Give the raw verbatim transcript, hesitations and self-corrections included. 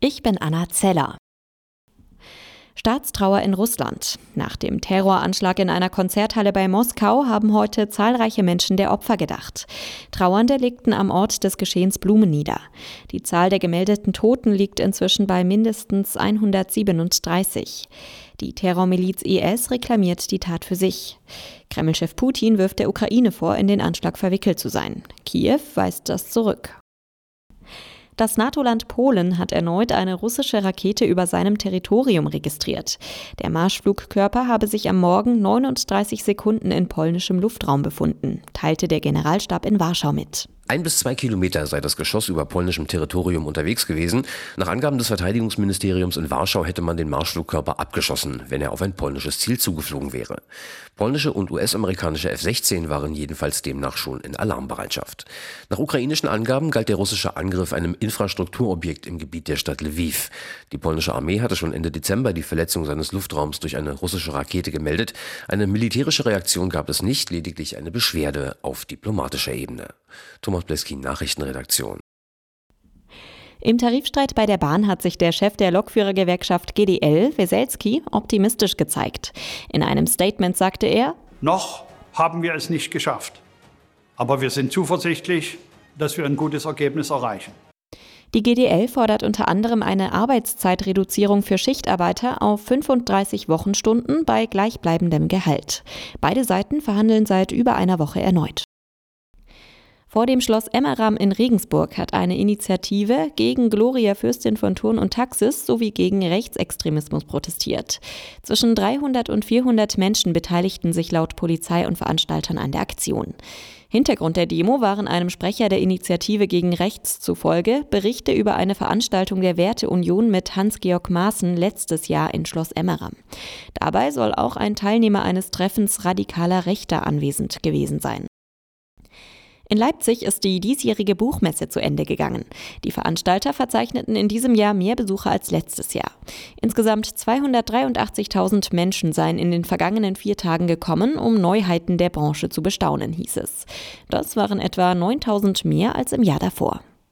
Ich bin Anna Zeller. Staatstrauer in Russland. Nach dem Terroranschlag in einer Konzerthalle bei Moskau haben heute zahlreiche Menschen der Opfer gedacht. Trauernde legten am Ort des Geschehens Blumen nieder. Die Zahl der gemeldeten Toten liegt inzwischen bei mindestens hundertsiebenunddreißig. Die Terrormiliz I S reklamiert die Tat für sich. Kremlchef Putin wirft der Ukraine vor, in den Anschlag verwickelt zu sein. Kiew weist das zurück. Das NATO-Land Polen hat erneut eine russische Rakete über seinem Territorium registriert. Der Marschflugkörper habe sich am Morgen neununddreißig Sekunden in polnischem Luftraum befunden, teilte der Generalstab in Warschau mit. Ein bis zwei Kilometer sei das Geschoss über polnischem Territorium unterwegs gewesen. Nach Angaben des Verteidigungsministeriums in Warschau hätte man den Marschflugkörper abgeschossen, wenn er auf ein polnisches Ziel zugeflogen wäre. Polnische und U S-amerikanische F sechzehn waren jedenfalls demnach schon in Alarmbereitschaft. Nach ukrainischen Angaben galt der russische Angriff einem Infrastrukturobjekt im Gebiet der Stadt Lviv. Die polnische Armee hatte schon Ende Dezember die Verletzung seines Luftraums durch eine russische Rakete gemeldet. Eine militärische Reaktion gab es nicht, lediglich eine Beschwerde auf diplomatischer Ebene. Thomas Bleskin, Nachrichtenredaktion. Im Tarifstreit bei der Bahn hat sich der Chef der Lokführergewerkschaft G D L, Weselski, optimistisch gezeigt. In einem Statement sagte er: Noch haben wir es nicht geschafft. Aber wir sind zuversichtlich, dass wir ein gutes Ergebnis erreichen. Die G D L fordert unter anderem eine Arbeitszeitreduzierung für Schichtarbeiter auf fünfunddreißig Wochenstunden bei gleichbleibendem Gehalt. Beide Seiten verhandeln seit über einer Woche erneut. Vor dem Schloss Emmeram in Regensburg hat eine Initiative gegen Gloria Fürstin von Thurn und Taxis sowie gegen Rechtsextremismus protestiert. Zwischen dreihundert und vierhundert Menschen beteiligten sich laut Polizei und Veranstaltern an der Aktion. Hintergrund der Demo waren einem Sprecher der Initiative gegen Rechts zufolge Berichte über eine Veranstaltung der Werteunion mit Hans-Georg Maaßen letztes Jahr in Schloss Emmeram. Dabei soll auch ein Teilnehmer eines Treffens radikaler Rechter anwesend gewesen sein. In Leipzig ist die diesjährige Buchmesse zu Ende gegangen. Die Veranstalter verzeichneten in diesem Jahr mehr Besucher als letztes Jahr. Insgesamt zweihundertdreiundachtzigtausend Menschen seien in den vergangenen vier Tagen gekommen, um Neuheiten der Branche zu bestaunen, hieß es. Das waren etwa neuntausend mehr als im Jahr davor.